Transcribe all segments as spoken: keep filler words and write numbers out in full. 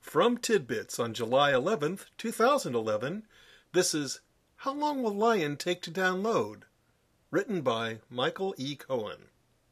From Tidbits on July eleventh, two thousand eleven, this is How Long Will Lion Take to Download? Written by Michael E. Cohen.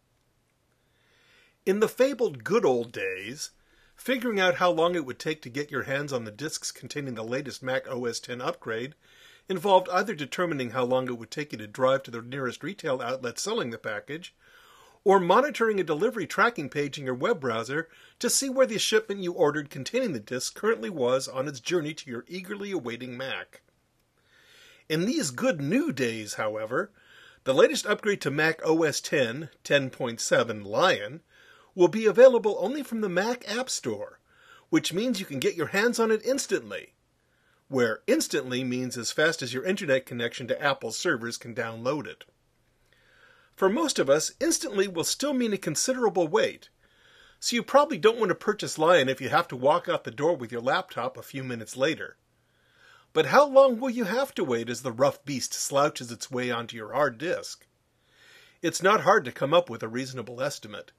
In the fabled good old days, figuring out how long it would take to get your hands on the discs containing the latest Mac O S ten upgrade involved either determining how long it would take you to drive to the nearest retail outlet selling the package, or monitoring a delivery tracking page in your web browser to see where the shipment you ordered containing the disc currently was on its journey to your eagerly awaiting Mac. In these good new days, however, the latest upgrade to Mac O S ten, ten point seven Lion, will be available only from the Mac App Store, which means you can get your hands on it instantly, where instantly means as fast as your internet connection to Apple's servers can download it. For most of us, instantly will still mean a considerable wait, so you probably don't want to purchase Lion if you have to walk out the door with your laptop a few minutes later. But how long will you have to wait as the rough beast slouches its way onto your hard disk? It's not hard to come up with a reasonable estimate.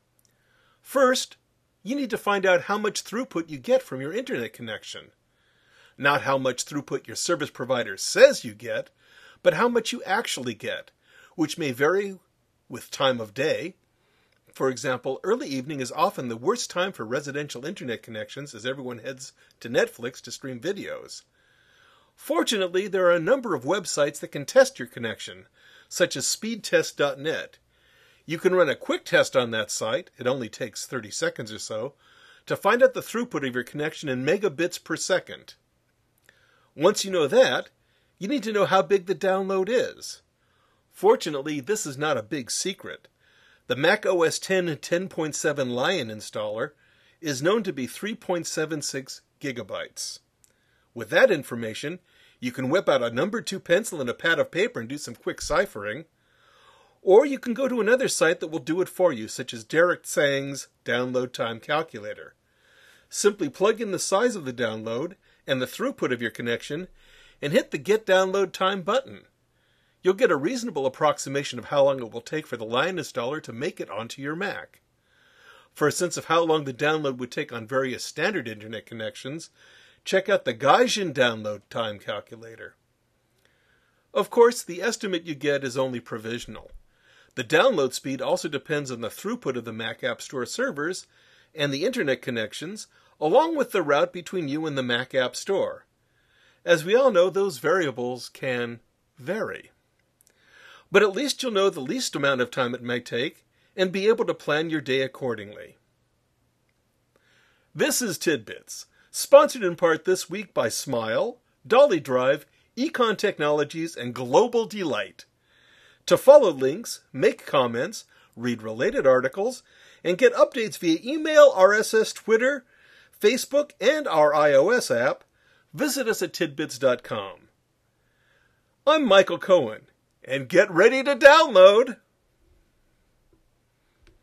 First, you need to find out how much throughput you get from your internet connection. Not how much throughput your service provider says you get, but how much you actually get, which may vary with time of day. For example, early evening is often the worst time for residential internet connections as everyone heads to Netflix to stream videos. Fortunately, there are a number of websites that can test your connection, such as speed test dot net. You can run a quick test on that site, it only takes thirty seconds or so, to find out the throughput of your connection in megabits per second. Once you know that, you need to know how big the download is. Fortunately, this is not a big secret. The Mac O S ten, ten point seven Lion installer is known to be three point seven six gigabytes. With that information, you can whip out a number two pencil and a pad of paper and do some quick ciphering. Or you can go to another site that will do it for you, such as Derek Tsang's Download Time Calculator. Simply plug in the size of the download and the throughput of your connection and hit the Get Download Time button. You'll get a reasonable approximation of how long it will take for the Lion installer to make it onto your Mac. For a sense of how long the download would take on various standard internet connections, check out the Gaijin Download Time Calculator. Of course, the estimate you get is only provisional. The download speed also depends on the throughput of the Mac App Store servers and the internet connections, along with the route between you and the Mac App Store. As we all know, those variables can vary. But at least you'll know the least amount of time it may take and be able to plan your day accordingly. This is Tidbits, sponsored in part this week by Smile, Dolly Drive, Econ Technologies, and Global Delight. To follow links, make comments, read related articles, and get updates via email, R S S, Twitter, Facebook, and our iOS app, visit us at tidbits dot com. I'm Michael Cohen, and get ready to download!